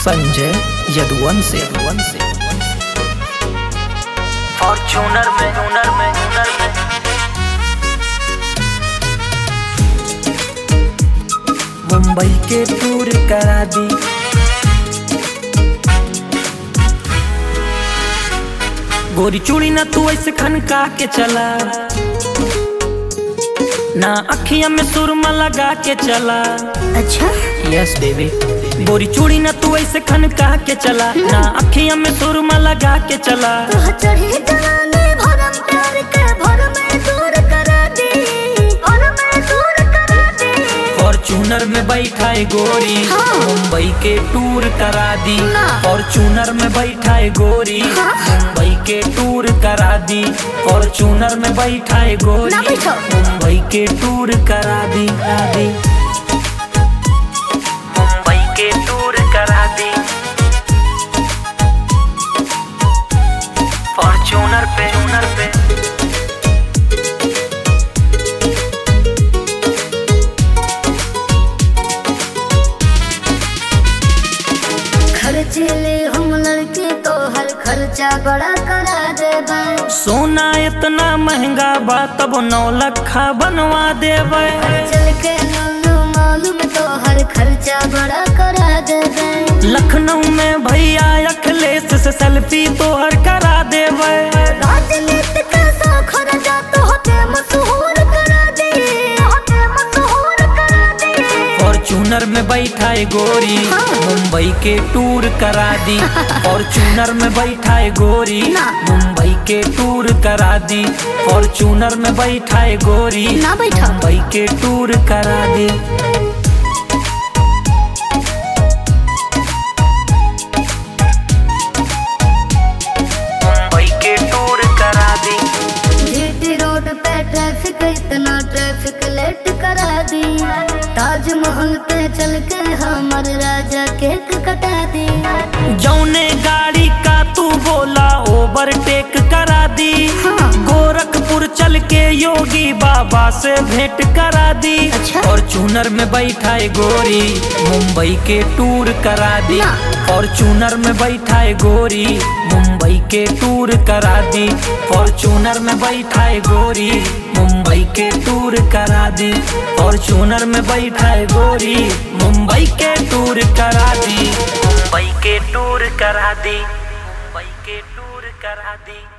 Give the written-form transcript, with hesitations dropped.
Sanjay Yaduvanshi Fortuner में मुंबई के tour करा दी। गोरी चूड़ी ना तू ऐसे खनका के चला, ना अखियां में सुरमा लगा के चला। अच्छा यस बेबी, गोरी चूड़ी ना तू ऐसे खनका के चला, ना अखियां में सुरमा लगा के चला। तो चढ़ी जवानी भरम प्यार के भर में दूर करा दी, भर में दूर करा दी। फॉर्च्यूनर में बैठा है गोरी, हाँ। मुंबई के टूर करा दी। ना। फॉर्च्यूनर में बैठा है गोरी, हाँ। मुंबई के टूर करा दी। फॉर्च्यूनर में बैठा है गोरी, ना बैठो। मुंबई के टूर करा दी। मुंबई के टूर करा दी। फॉर्च्यूनर पे खर्चे ले हम लड़के तो हर खर्चा बड़ा करा देबे। सोना इतना महंगा बा तब 9 लाख बनवा देवे। चल के लल्लू मालूम तो हर खर्चा बड़ा करा देबे। लखनऊ में भैया अखिलेश से सेल्फी तोहर करा देवे। राजनीति का साखर जा तो होते मशहूर करा दे, होते मशहूर करा दे। फॉर्च्यूनर में बैठा है गोरी, हाँ। मुंबई के टूर करा दी। फॉर्च्यूनर में बैठा है गोरी, ना। मुंबई के टूर करा दी। फॉर्च्यूनर में बैठा है गोरी, ना बैठा। मुंबई के टूर करा दी। मुंबई के टूर करा दी। जीटी रोड पे ट्रैफिक इतना ट्रैफिक लेट करा दी। ताजमहल पे चल के हमर राजा केक कटा दी। जौने गाड़ी का तू बोला ओवरटेक करा दी। हाँ। गोरखपुर चल के योगी बाबा से भेंट करा दी। अच्छा। फॉर्च्यूनर में बैठा है गोरी, मुंबई के टूर करा दी। ना। फॉर्च्यूनर में बैठा है गोरी, मुंबई के टूर करा दी। फॉर्च्यूनर में बैठा है गोरी, मुंबई के टूर करा दी। फॉर्च्यूनर में बैठा है गोरी, मुंबई के टूर करा दी। मुंबई के टूर करा दी। मुंबई के टूर करा दी।